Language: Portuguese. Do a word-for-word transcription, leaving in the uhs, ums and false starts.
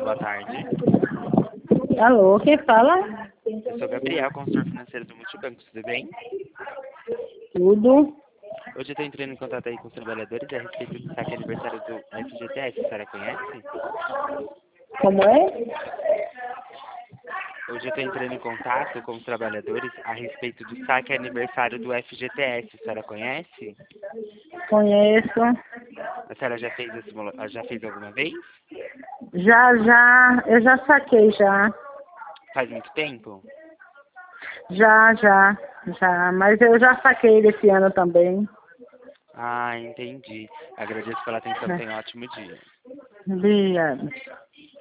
boa tarde. Alô, quem fala? Eu sou Gabriel, consultor financeiro do Multibanco, tudo bem? Tudo. Hoje eu estou entrando em contato aí com os trabalhadores a respeito do saque aniversário do F G T S, a senhora conhece? Como é? Hoje eu estou entrando em contato com os trabalhadores a respeito do saque aniversário do F G T S, a senhora conhece? Conheço. A senhora já fez, esse, molo- já fez alguma vez? Já, já, eu já saquei já. Faz muito tempo? Já, já, já. Mas eu já saquei desse ano também. Ah, entendi. Agradeço pela atenção, tenha um ótimo dia. Obrigada.